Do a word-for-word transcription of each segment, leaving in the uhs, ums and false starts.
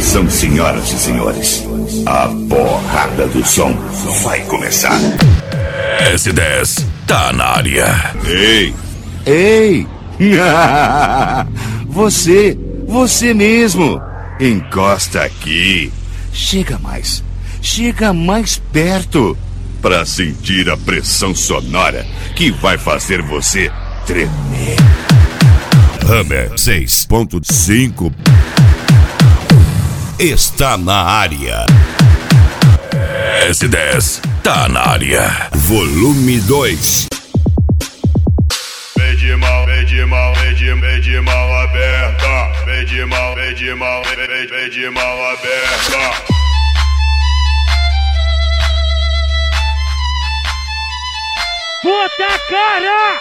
Atenção, senhoras e senhores, a porrada do som vai começar. S dez tá na área. Ei, ei, você, você mesmo, encosta aqui, chega mais, chega mais perto, pra sentir a pressão sonora que vai fazer você tremer. Hammer seis ponto cinco está na área. S dez tá na área. Volume dois. Vem de mal, vem de mal, vem de, vem de mal aberta. Vem de mal, vem de mal, vem, vem, vem de mal aberta. Puta cara!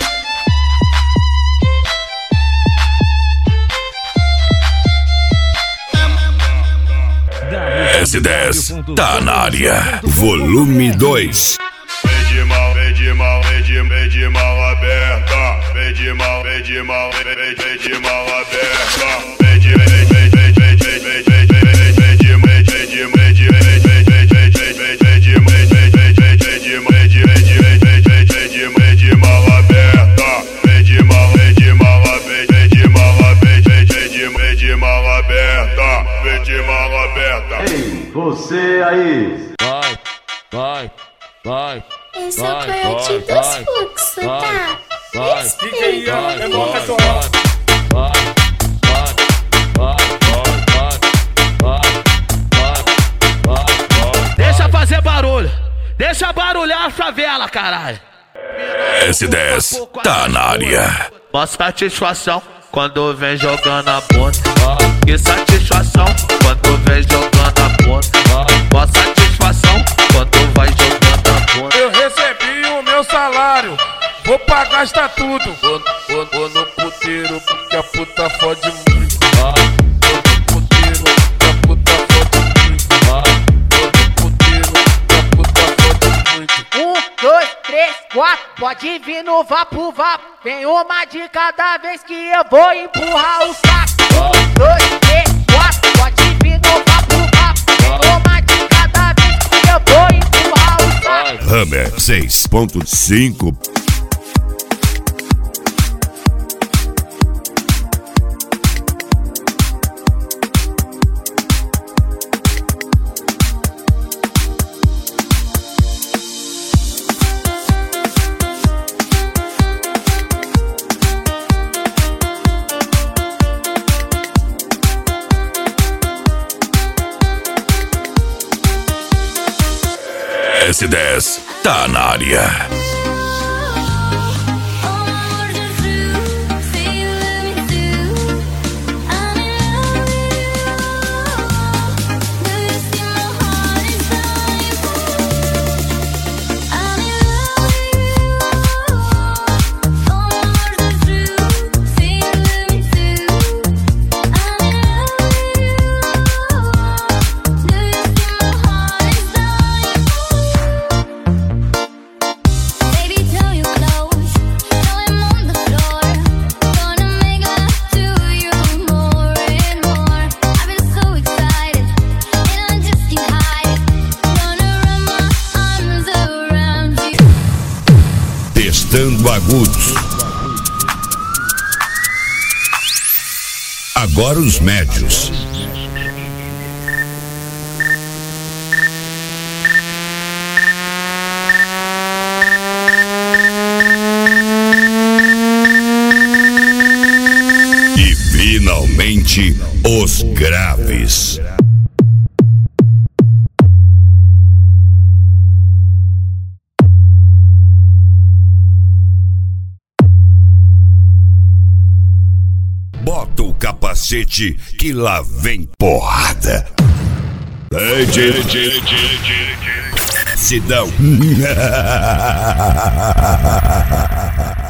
S dez tá na área. Volume dois. Vem de mal, vem de mal, vem de, vem de mal aberta. Vem de mal, vem de mal, vem, vem, vem de mal aberta. Vem de, vem, vem, vem, vem, vem, vem, vem, vem, vem, vem de, vem de, vem de, vem de, vem, vem, vem, vem, vem, vem, vem de, vem, vem, vem, vem, vem de, vem de, vem de, vem, vem, vem, vem de, vem de mal aberta. Vem de mal, vem de mal, vem, vem de mal, vem, vem, vem de, vem de mal aberta. Vem de mal aberta. Ei, você aí! Vai, vai, vai. Esse é o coiote dos fluxos, tá? D J é bom pessoal. Vai, vai, vai, vai, vai, vai, vai, vai. Deixa fazer barulho, deixa barulhar a favela, caralho. S dez tá na área. Mó satisfação quando vem jogando a ponta. Que satisfação quando vem jogando a ponta. Mó satisfação quando vai jogando a ponta. Eu recebi o meu salário, vou pra gastar tudo. Vou, vou, vou no puteiro porque a puta fode muito. Vou no puteiro porque a puta fode muito. Vou no puteiro porque a puta fode muito. Um, dois, três, quatro, pode vir no vapo vapo. Vem uma de cada vez que eu vou empurrar o saco. Um, dois, três, quatro, pode vir no vapo vapo. Vem uma de cada vez que eu vou empurrar o saco. Hammer seis ponto cinco. S dez tá na área. Testando agudos. Agora os médios. E finalmente os graves. Bota o capacete que lá vem porrada. Ei, tira, tira, tira, tira. Sidão.